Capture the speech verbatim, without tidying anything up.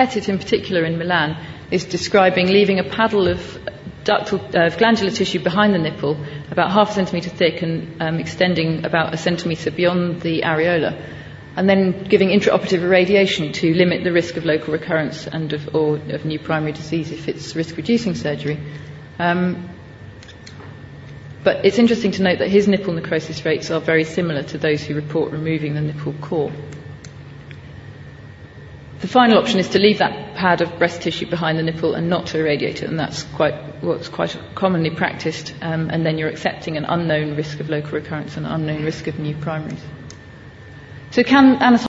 Pettit in particular in Milan is describing leaving a paddle of ductal, uh, of glandular tissue behind the nipple, about half a centimetre thick and um, extending about a centimetre beyond the areola, and then giving intraoperative irradiation to limit the risk of local recurrence and of, or of new primary disease if it's risk-reducing surgery. Um, but it's interesting to note that his nipple necrosis rates are very similar to those who report removing the nipple core. The final option is to leave that pad of breast tissue behind the nipple and not to irradiate it, and that's quite what's quite commonly practiced, um, and then you're accepting an unknown risk of local recurrence and an unknown risk of new primaries. So can anatomical